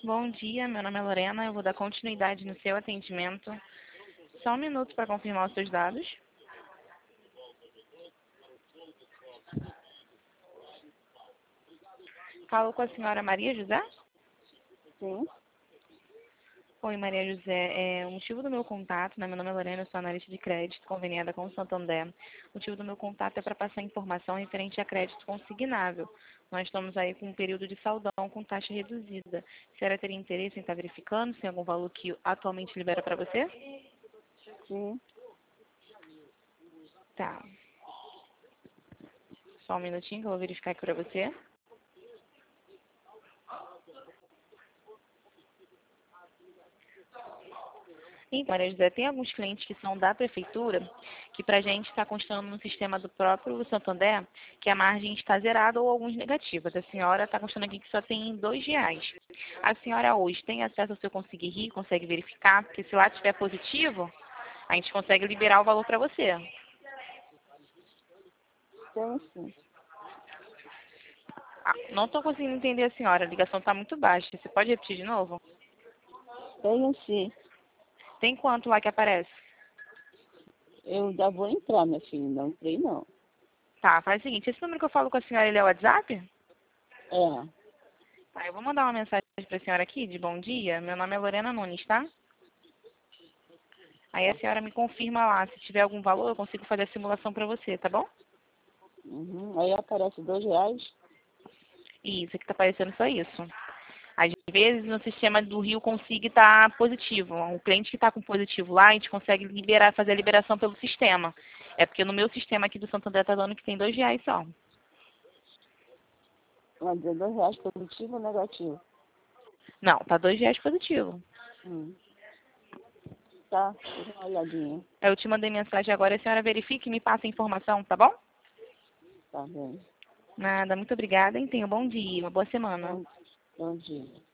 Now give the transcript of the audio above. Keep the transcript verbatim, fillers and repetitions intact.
Bom dia, meu nome é Lorena, eu vou dar continuidade no seu atendimento. Só um minuto para confirmar os seus dados. Falo com a senhora Maria José? Sim. Oi, Maria José. É, o motivo do meu contato, né, meu nome é Lorena, eu sou analista de crédito conveniada com o Santander. O motivo do meu contato é para passar informação referente a crédito consignável. Nós estamos aí com um período de saldão com taxa reduzida. A senhora teria interesse em estar verificando se tem algum valor que atualmente libera para você? Sim. Tá. Só um minutinho que eu vou verificar aqui para você. Então, Maria José, tem alguns clientes que são da prefeitura, que para a gente está constando no sistema do próprio Santander, que a margem está zerada ou alguns negativos. A senhora está constando aqui que só tem dois reais. A senhora hoje tem acesso ao seu Conseguir Rir, consegue verificar, porque se lá estiver positivo, a gente consegue liberar o valor para você. Tem sim. Ah, não estou conseguindo entender a senhora, a ligação está muito baixa. Você pode repetir de novo? Tenho sim. Tem quanto lá que aparece? Eu já vou entrar, minha filha. Não entrei, não. Tá, faz o seguinte, esse número que eu falo com a senhora, ele é o WhatsApp? É. Tá, eu vou mandar uma mensagem para a senhora aqui de bom dia. Meu nome é Lorena Nunes, tá? Aí a senhora me confirma lá. Se tiver algum valor, eu consigo fazer a simulação para você, tá bom? Uhum. Aí aparece dois reais. Isso, aqui tá aparecendo só isso. Às vezes no sistema do Rio Consigo tá positivo. O cliente que está com positivo lá, a gente consegue liberar, fazer a liberação pelo sistema. É porque no meu sistema aqui do Santander tá dando que tem dois reais só. Vai dizer dois reais positivo ou negativo? Não, tá dois reais positivo. Hum. Tá. Deixa uma olhadinha. Eu te mandei mensagem agora, a senhora verifique e me passa a informação, tá bom? Tá bem. Nada, muito obrigada, hein? Tenha um bom dia, uma boa semana. Bom, bom dia.